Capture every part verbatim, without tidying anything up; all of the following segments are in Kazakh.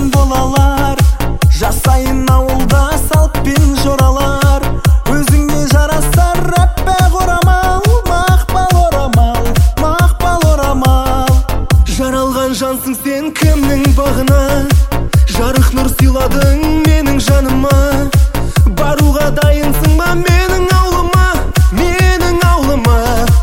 жан болалар, жасайын ауылда салт пен жоралар. Өзіңе жарасар әппақ орамал, мақпал орамал, мақпал орамал. Жаралған жансың сен кімнің бағына, жарық нұр сыйладың менің жаныма. Баруға дайынсың ба менің ауылыма, менің ауылыма.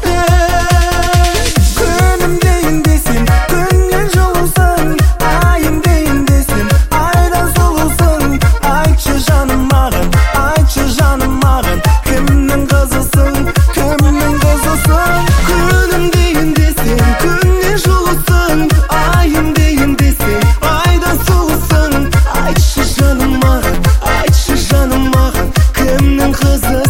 Күнім дейін десем, күннен жылусың, айым дейін десем, айдан сұлусың. Айтшы жаным маған, айтшы жаным маған, кімнің қызысың, кімнің қызысың. Күнім дейін десем, күннен жылусың, айым дейін десем, айдан сұлусың. Айтшы жаным маған, айтшы жаным маған, кімнің қызысың.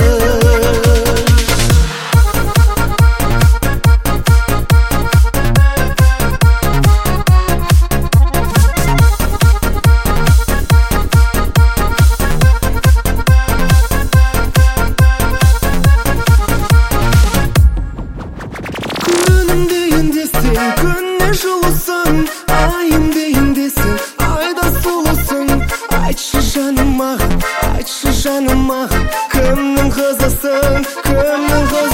Күнім дейін десең, күннен жылусың, айым дейін десең, айдан сұлусың. Айтшы жаным маған, айтшы жаным маған, кімнің қызысың, кімнің қызысың.